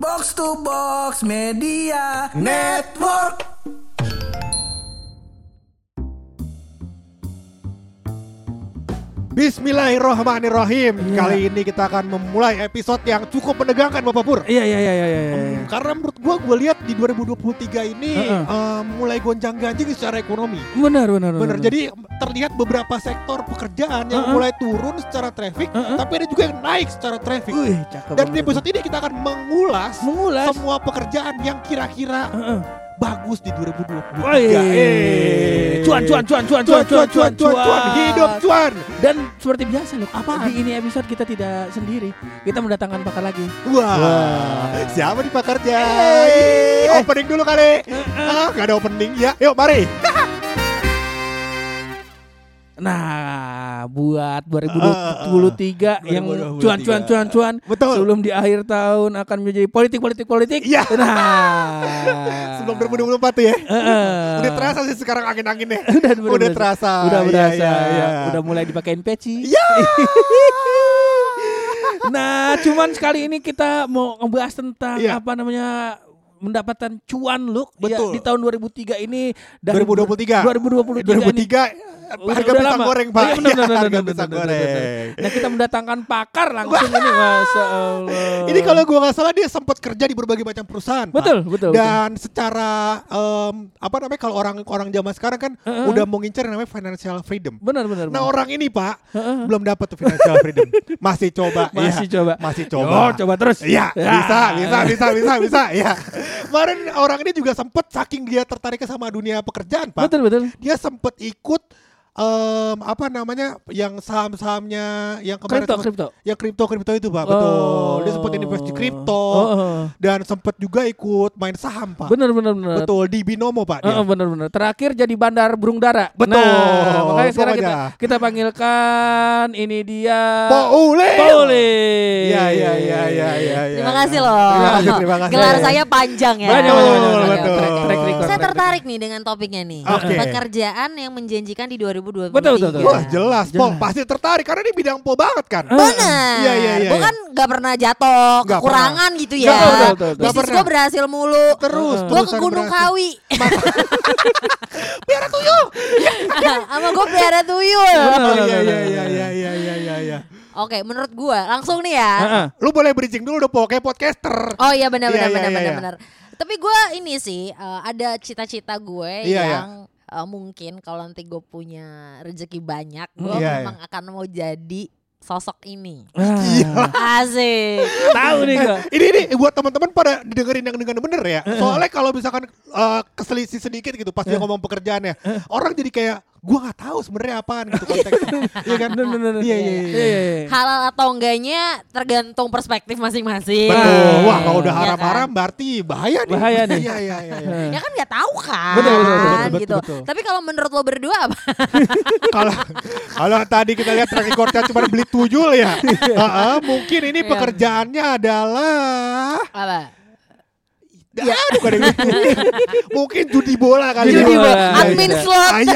Box to Box Media Network. Bismillahirrahmanirrahim. Kali ini kita akan memulai episode yang cukup menegangkan, Bapak Pur. Iya. Karena menurut gue lihat di 2023 ini mulai gonjang-ganjing secara ekonomi. Benar. Jadi terlihat beberapa sektor pekerjaan yang mulai turun secara traffic, tapi ada juga yang naik secara traffic. Dan di episode ini kita akan mengulas semua pekerjaan yang kira-kira bagus di 2023. Cuan. Hidup cuan. Dan seperti biasa loh, Apaan? di ini episode kita tidak sendiri. Kita mendatangkan pakar lagi. Wah. Siapa nih pakarnya? Opening dulu kali. Gak ada opening ya. Yuk mari. Nah, buat 2023 yang cuan. Betul. Sebelum di akhir tahun akan menjadi politik. Iya. Nah, Sebelum 2024 tuh ya. Udah terasa sih sekarang angin-anginnya. Udah terasa. Udah berasa. Iya. Udah mulai dipakein peci. Iya. Nah, cuman sekali ini kita mau ngebahas tentang Iya. mendapatkan cuan loh Betul. di tahun 2003 ini dan 2023 ini harga udah pisang lama. goreng, Pak. Iya, benar. Harga pisang goreng. Nah, kita mendatangkan pakar langsung ini, Masya Allah. Ini kalau gua nggak salah dia sempat kerja di berbagai macam perusahaan, Pak. Betul. Dan secara kalau orang zaman sekarang kan udah mau ngincer yang namanya financial freedom. Benar. Nah, orang ini, Pak, belum dapat tuh financial freedom. Masih coba. Masih coba. Yo, coba terus. Iya, Ya. bisa. Ya. Kemarin orang ini juga sempet saking dia tertariknya sama dunia pekerjaan, Pak. Betul. Dia sempet ikut yang saham-sahamnya yang kemarin Kripto. yang kripto itu, Pak. Betul. Dia sempat invest di kripto dan sempat juga ikut main saham, Pak. Benar. Betul, di Binomo, Pak. Dia. Benar. Terakhir jadi bandar burung dara. Betul. Nah, makanya sekarang Pokoknya. kita panggilkan ini dia Paule. Iya. Terima kasih loh. Terima kasih. Gelar saya panjang ya. Betul. Track record. Saya tertarik nih dengan topiknya nih. Oke. Pekerjaan yang menjanjikan di 2023. Betul. Wah, jelas. Po pasti tertarik karena ini bidang Po banget kan. Benar. Iya. Gue kan gak pernah jatuh, Gak kekurangan gitu ya. Betul. Gak Bisnis gue berhasil mulu. Terus Gue ke terusan Gunung berhasil. Kawi. Piara tuyul. Sama gue pelihara tuyul. Iya. Oke, menurut gue langsung nih ya. Lu boleh bridging dulu dong, Po, kayak podcaster. Oh iya benar. Iya. Tapi gue ini sih ada cita-cita gue Iya, yang mungkin kalau nanti gue punya rezeki banyak, gue Iya, memang akan mau jadi sosok ini. Gila. Asik. Tahu nih gua. Ini buat teman-teman pada dengerin yang dengan bener ya. Soalnya kalau misalkan keselisih sedikit gitu pas dia ngomong pekerjaannya, orang jadi kayak gua nggak tahu sebenarnya apaan gitu konteksnya. Iya kan? Bener. Iya. Halal atau enggaknya tergantung perspektif masing-masing. Betul. Wah, kalau udah Iya haram-haram berarti bahaya nih. Bahaya nih. Iya. Ya kan nggak tahu kan. Betul, gitu. betul. Tapi kalau menurut lo berdua apa? Kalau tadi kita lihat track recordnya cuma beli tuyul ya. Mungkin ini pekerjaannya adalah Apa? aduh, gak ada yang gitu. Mungkin judi bola kali. Judi ya. bola. Admin Iya. slot. Iya.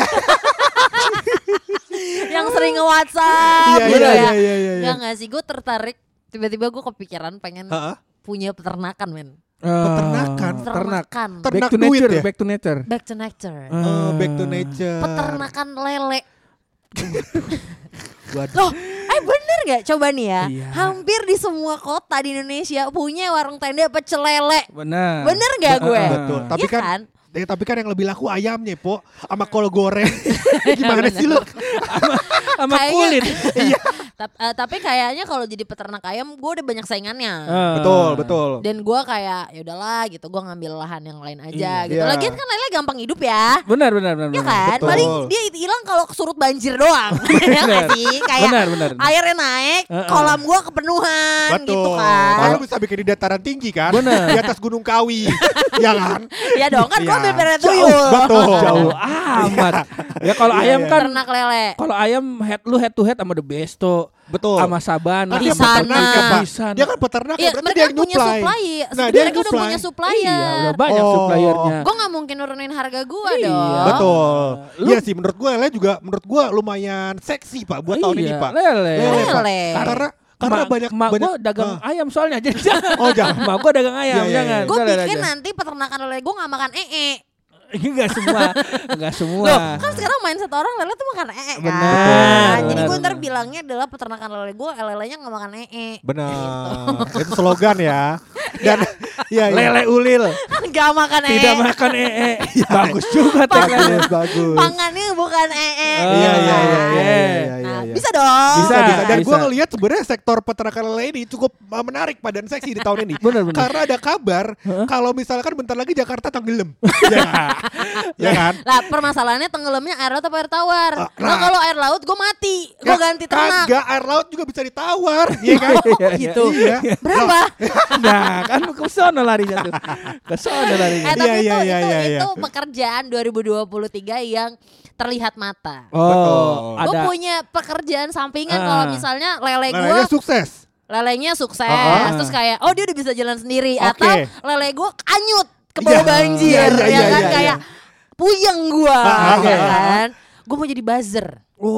Yang sering nge-WhatsApp gitu ya. Iya. Enggak sih, gue tertarik. Tiba-tiba gue kepikiran pengen punya peternakan, men. Peternakan. Ternak. Ternak duit ya? Back to nature. Back to nature. Back to nature. Peternakan lele. Waduh. Loh, bener gak? Coba nih ya. Iya. Hampir di semua kota di Indonesia punya warung tenda pecel lele. Benar. Bener gak gue? Betul. Tapi Iya kan tapi kan yang lebih laku ayamnya, Po, sama kol goreng. Gimana sih lu? Sama kulit. Iya. Tapi kayaknya kalau jadi peternak ayam gue udah banyak saingannya. Betul. Dan gue kayak ya udahlah gitu, gue ngambil lahan yang lain aja gitu. Iya. Lagian kan lele gampang hidup ya. Benar. Ya kan? Betul. Paling dia hilang kalau kesurut banjir doang. Ya nggak sih? Kayak Benar. airnya naik, kolam gue kepenuhan gitu kan. Kalau bisa bikin di dataran tinggi kan? Bener. Di atas Gunung Kawi. Ya kan? Ya dong, kan gue Iya. ambil pelihara tuyul. Betul. Jauh amat. Ya kalau Iya, ayam iya. kan Ternak lele. kalau ayam head to head sama The Besto. Betul. Sama Sabana. Dia Pisana. peternak ya, Pak. Pisana. Dia kan peternak ya, Iya, berarti mereka dia yang punya nyuplai. supply. Nah, Sebenarnya dia mereka udah supply. punya supplier. Iya, udah banyak Oh. suppliernya. Gue gak mungkin nurunin harga gue Iya. dong. Betul. Lu- Iya sih, menurut gue lumayan seksi, Pak, buat tahun ini, Pak. Lele. Pak. Lele. Karena Karena banyak gue dagang ayam soalnya jadi jangan. Oh jangan. Mak gue dagang ayam jangan. Gue bikin nanti peternakan lele gue nggak makan Enggak semua. Loh, kan sekarang mindset orang lele tuh makan kan. Benar. Jadi gue ntar bilangnya adalah peternakan lele gue, lelenya nggak makan Benar. Itu slogan ya. Dan ya, lele ulil nggak makan tidak makan bagus juga tagline. Bagus. Pangannya bukan Iya. Bisa dong. Bisa. Dan Bisa. gue ngelihat sebenarnya sektor peternakan lele ini cukup menarik Pak dan seksi di tahun ini. Benar. Karena ada kabar kalau misalkan bentar lagi Jakarta tenggelam. Ya kan? Lah permasalahannya tenggelamnya air laut apa air tawar? Nah kalau air laut gue mati, gue ganti ternak. Kagak, air laut juga bisa ditawar, iya kan? Gitu. Iya. Berapa? Nah kan ke sono larinya tuh. Ke sono larinya. Tapi Iya. itu pekerjaan 2023 yang terlihat mata. Oh, Gue ada. punya pekerjaan sampingan kalau misalnya lele gue Lelenya sukses. lelenya sukses, terus kayak dia udah bisa jalan sendiri, Oke. atau lele gue anyut ke bawah banjir, iya, kan iya. kayak puyeng gue, Oke. kan? Gue mau jadi buzzer.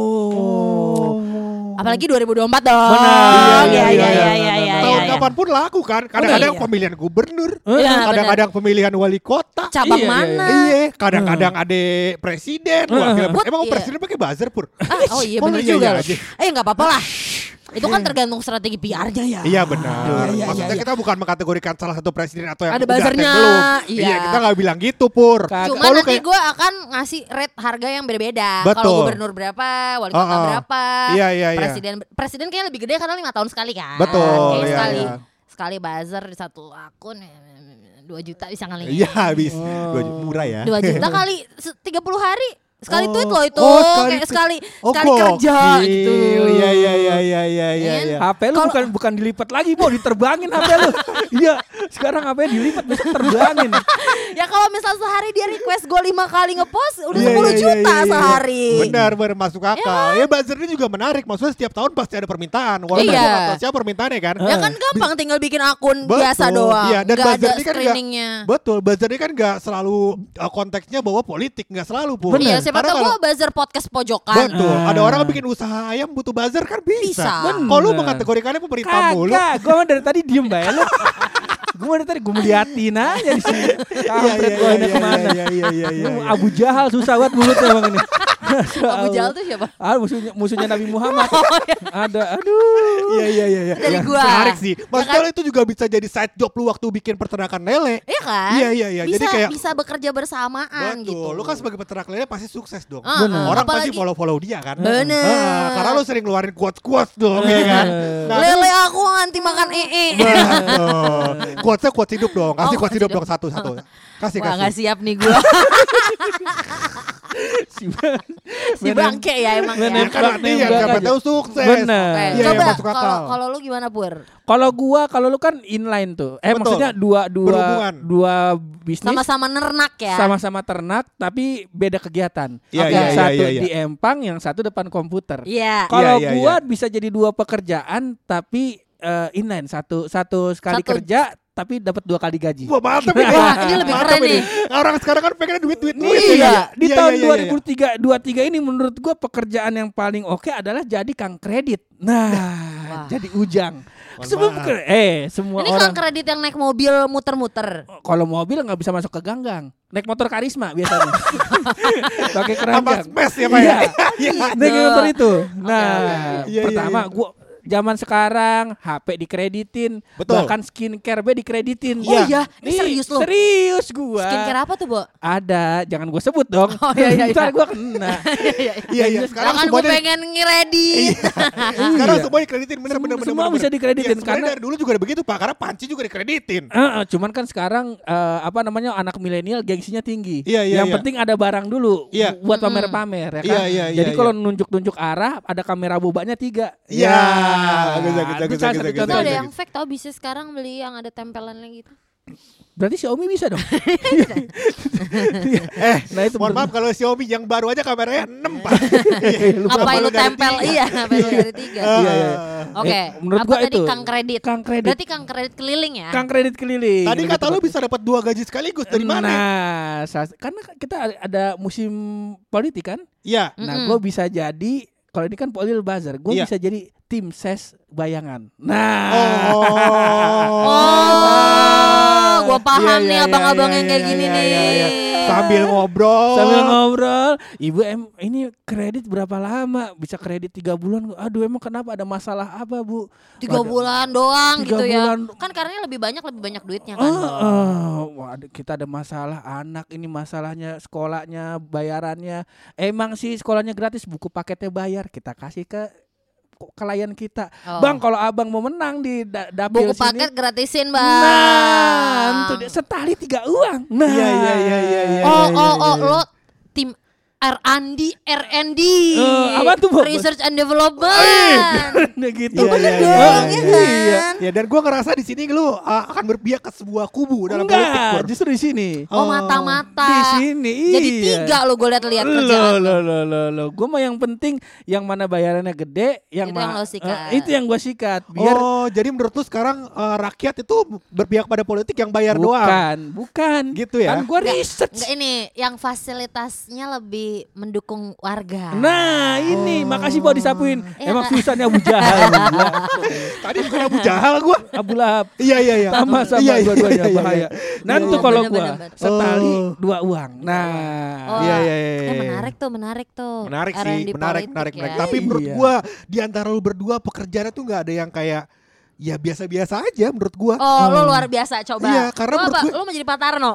Oh. Apalagi 2024 dong. Benar. Iya. Tahun kapan pun laku kan. Kadang-kadang Iya. pemilihan gubernur, Iya, kadang-kadang pemilihan wali kota. Cabang Iya, iya, mana? Iya, kadang-kadang ada presiden, wakil Put, emang iya. presiden pakai buzzer pur. Oh iya Oh, bener iya, juga iya loh. aja. Nggak apa-apa lah. Itu kan tergantung strategi PR-nya ya. Iya benar. Iya, Maksudnya iya. kita bukan mengkategorikan salah satu presiden atau yang Ada udah buzzernya, belum. iya. Iya, kita nggak bilang gitu pur. Kagak. Cuma Kalau nanti kayak- gue akan ngasih rate harga yang beda-beda. Betul. Kalau gubernur berapa, wali kota berapa, Iya. presiden kayaknya lebih gede karena 5 tahun sekali kan. Betul, Kayak iya, sekali iya. sekali buzzer di satu akun 2 juta bisa kali. Iya habis. Murah ya. 2 juta kali 30 hari. Sekali tweet loh itu, kayak sekali kerja gitu. Iya. HP lu bukan dilipat lagi, mau diterbangin HP lu. Iya, sekarang HP dilipat besok terbangin. Ya kalau misal sehari dia request gue 5 kali ngepost udah Iya, 10 iya, juta iya. sehari. Benar masuk akal. Ya buzzer ini juga menarik. Maksudnya setiap tahun pasti ada permintaan. Walaupun Iya. kita nggak tahu siapa permintaannya kan. Ya kan gampang tinggal bikin akun Betul. biasa doang. Iya, dan Nggak buzzer ada ini kan screeningnya. Betul, buzzer ini kan nggak selalu konteksnya bawa politik, nggak selalu pun. Iya, siapa Karena tahu kalau- gue buzzer podcast pojokan. Betul, ada orang bikin usaha ayam butuh buzzer kan bisa. Bisa. Kalau lu mengkategorikannya pemerintah mulu. Kagak, gue dari tadi diem bae lu. Gue dari tadi gue meliatin aja di sini. Kampret gue ini kemana? Lu Abu Jahal susah banget mulutnya bang ini. Abu Jahal tuh siapa? Musuhnya Nabi Muhammad. Ada, aduh. Iya. Dari gua. Menarik sih. Maksudnya Ya kan? itu juga bisa jadi side job lu waktu bikin peternakan lele. Iya kan? Iya. Bisa, Jadi kayak bisa bekerja bersamaan betul. gitu. Lu kan sebagai peternak lele pasti sukses dong. Bener. Orang pasti Apalagi- follow dia kan. Bener. Karena lu sering ngeluarin quotes dong ya kan. Nah, Lele aku anti makan betul. Quotesnya quotes hidup dong. Kasih Oh, quotes hidup hidup. dong satu-satu. Kasih. Wah gak siap nih gue. Si bangke ya emang Bener. ya. Kan nanti yang siapa tahu sukses. Bener. Oke, Iya, coba masuk akal. kalau lu gimana Pur? Kalau lu kan inline tuh. Betul. Maksudnya Berhubungan. dua bisnis Sama-sama nernak ya. sama-sama ternak tapi beda kegiatan. Iya, Oke. iya, Yang iya, satu iya. di empang, yang satu depan komputer. Iya. Kalau Iya, iya, gua bisa jadi dua pekerjaan tapi inline satu sekali Satu. kerja tapi dapat 2 kali gaji. Wah mantap ini. Wah, ini lebih Mantap keren ini. nih. Orang sekarang kan pengen duit. Iya, di tahun iya. 2023 ini menurut gua pekerjaan yang paling oke adalah jadi kang kredit. Nah, Wah. jadi ujang. Mohon Sebelum maaf. semua Ini orang kan kredit yang naik mobil muter-muter. kalau mobil nggak bisa masuk ke ganggang. Naik motor Karisma biasanya. Pakai Sama keranjang. smash ya Pak ya. Iya. Naik motor itu. Nah, Iya, pertama iya. gua zaman sekarang HP dikreditin, Betul. bahkan skincare dikreditin. Oh iya, ini serius loh. Serius gua. Skincare apa tuh, Bo? Ada, jangan gua sebut dong. Oh, iya. Ntar gua kena. Iya. Sekarang Kan gue semuanya pengen ngeredit. sekarang Iya. semua dikreditin bener. Semua bisa dikreditin, Iya, sebenarnya karena- dari dulu juga ada begitu Pak. Karena panci juga dikreditin. Cuman kan sekarang anak milenial gengsinya tinggi. Iya, iya, Yang iya. penting ada barang dulu Iya. buat pamer-pamer ya kan. Iya, Jadi iya. kalau nunjuk-nunjuk arah ada kamera bobanya 3. Iya. Itu salah satu Itu contoh. ada yang fake tau bisa sekarang beli yang ada tempelannya gitu. Berarti Xiaomi bisa dong. Nah itu Mohon menurut- maaf kalau Xiaomi yang baru aja kameranya 6 Pak. Apa lu lu dari tempel? 3? Iya, apa lu dari 3? Iya, iya. Oke. Menurut Apa gua tadi itu Kang Kredit? Kang kredit. Berarti Kang Kredit keliling ya? Kang kredit keliling. Tadi Lebih kata lu tepat. bisa dapat 2 gaji sekaligus dari mana? Nah, karena kita ada musim politik kan. Iya. Nah, gue bisa jadi kalau ini kan Polil Bazar, gue Iya. bisa jadi tim ses bayangan. Nah. Gue paham nih Iya, abang-abang iya, yang kayak iya, gini iya, nih. iya, iya. Sambil ngobrol. Ibu ini kredit berapa lama? Bisa kredit 3 bulan. Aduh, emang kenapa, ada masalah apa, Bu? 3 bulan doang 3 gitu ya. bulan. Kan karena lebih banyak duitnya kan. Wah, kita ada masalah anak, ini masalahnya sekolahnya, bayarannya. Emang sih sekolahnya gratis, buku paketnya bayar, kita kasih ke klien kita. Bang, kalau abang mau menang di dapil Buku sini, paket gratisin, Bang. nah, itu dia, setali 3 uang. Nah, Iya. Lo tim R&D. apa tuh, Bu? Research and Development. gitu. Bener Iya, dong, iya, ya iya. kan? Ya, dan gue ngerasa di sini lu akan berpihak ke sebuah kubu dalam politik. Enggak, Pur. justru di sini. Oh, mata-mata. Di sini, Jadi iya. 3 lo gue lihat kerjaan. Lo. Gue mah yang penting yang mana bayarannya gede, yang Itu yang lo sikat. itu yang gue sikat. Biar Jadi menurut lu sekarang rakyat itu berpihak pada politik yang bayar doang. bukan. Gitu ya? Kan gue research. Enggak, ini yang fasilitasnya lebih mendukung warga. Nah, ini makasih Bo disapuin. Iya, Emang Kak. susahnya Abu Jahal. Tadi bukan Abu Jahal gue. Abu Lahab. Iya. Sama Iya, dua-duanya iya, bahaya. iya. Nanti Iya, kalau bener-bener. gua setali 2 uang. Nah, Iya. Menarik tuh. Menarik sih, R&D menarik. politik ya. Tapi menurut Iya. gua di antara lu berdua pekerjaannya tuh nggak ada yang kayak ya biasa-biasa aja menurut gua. Oh, lo luar biasa coba. Iya, karena Lo menurut apa? gue- Lo mau jadi Pak Tarno?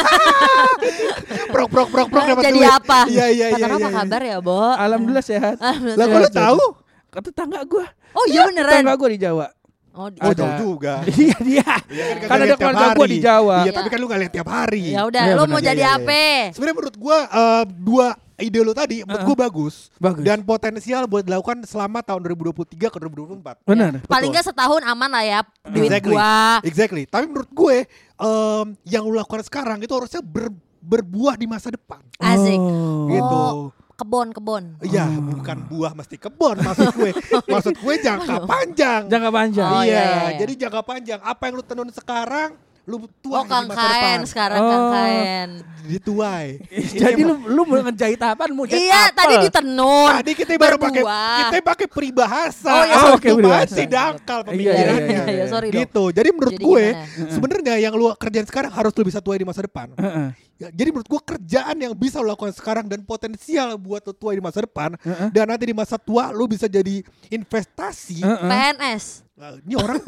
Prok dapat Jadi duit. apa? Iya. Pak Tarno apa kabar ya, Bo? alhamdulillah sehat. Lah gua lu tahu? Kata tetangga gua. Oh iya beneran. Tetangga gua di Jawa. Oh, Oh, Ada. jauh juga. Iya dia. Iya kan Kan kagak ada lihat tiap keluarga gua hari. di Jawa. Iya, tapi kan lu gak lihat tiap hari. ya udah, Iya, lo bener. mau jadi Iya. apa? Sebenarnya menurut gua dua ide lu tadi menurut gua bagus. Bagus. Dan potensial buat dilakukan selama tahun 2023 ke 2024. Benar. Paling nggak setahun aman lah ya duit Exactly. gua. Exactly. Tapi menurut gue yang lu lakukan sekarang itu harusnya berbuah di masa depan. Asik. Gitu. Oh, kebon. Iya, bukan buah mesti kebon maksud gue. Maksud gue jangka panjang. Jangka panjang. Oh, iya, iya. jadi jangka panjang. Apa yang lu tenun sekarang, lu tuai Oh, di masa depan. kangkaen sekarang Oh. kangkaen. Dituai. Jadi lu mau ngejahit apaan? Mau jahit Iya, apel? tadi ditenun. Tadi kita baru pakai Berbuah. peribahasa. Oh, iya, oke, Itu peribahasa. masih dangkal Iya, pemikirannya. iya, sorry dong. Gitu. Jadi menurut Jadi gue gimana? sebenarnya yang lu kerjain sekarang harus lu bisa tuai di masa depan. Heeh. Ya, jadi menurut gua kerjaan yang bisa lo lakukan sekarang dan potensial buat lo tua di masa depan dan nanti di masa tua lo bisa jadi investasi. PNS. Nah,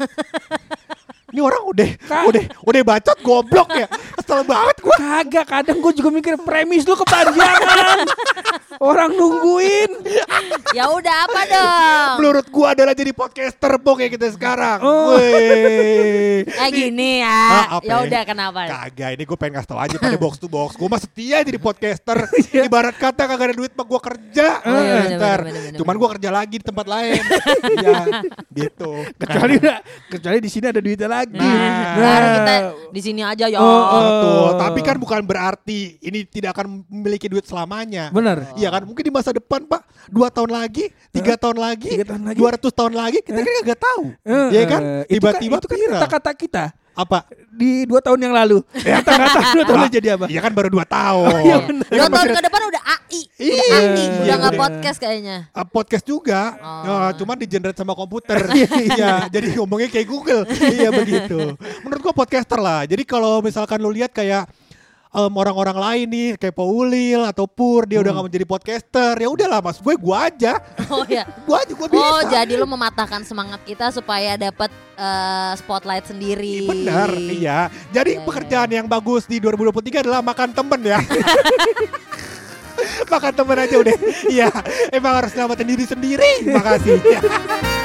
ini orang udah bacot goblok ya. Kesel banget gua. Kagak, kadang gue juga mikir premis lu kepanjangan. Orang nungguin. Ya udah apa dong? Menurut gua adalah jadi podcaster kayak kita sekarang. Oh. Weh. Gini Ah, ya. apa Ya ya? udah kenapa? Kagak, ini gue pengen ngasih tau aja pada box to box. Gue mah setia jadi podcaster. Ibarat kata kagak ada duit mah gue kerja. Oh, iya, bener, Ntar. bener. Cuman gue kerja lagi di tempat lain. Iya, gitu. Kecuali di sini ada duitnya lagi. Nah. Baru kita di sini aja ya. Betul. Tapi kan bukan berarti ini tidak akan memiliki duit selamanya. Benar. Iya kan, mungkin di masa depan Pak 2 tahun lagi, 3 tahun lagi, 3 tahun lagi. 200 tahun lagi kita kan nggak tahu. Iya kan? Tiba-tiba itu kan viral. kata-kata kita Apa? di 2 tahun yang lalu. Kata-kata 2 tahun lalu jadi apa? Iya kan baru 2 tahun. iya, Iya 2 kan, tahun masih ke depan udah AI. Iya, Udah AI. Udah iya, nggak udah. podcast kayaknya. podcast juga, Oh. cuman di-generate sama komputer. Iya, jadi ngomongnya kayak Google. Iya begitu. Menurut gua podcaster lah. Jadi kalau misalkan lu lihat kayak orang-orang lain nih kayak Paulil atau Pur dia udah gak menjadi podcaster, ya udahlah mas gua aja. Oh ya. Gua bisa. Oh, jadi lu mematahkan semangat kita supaya dapat spotlight sendiri. Benar, iya. Jadi Iya, pekerjaan yang bagus di 2023 adalah makan temen ya. Makan temen aja udah. Iya, emang harus nyelamatin diri sendiri. Makasih.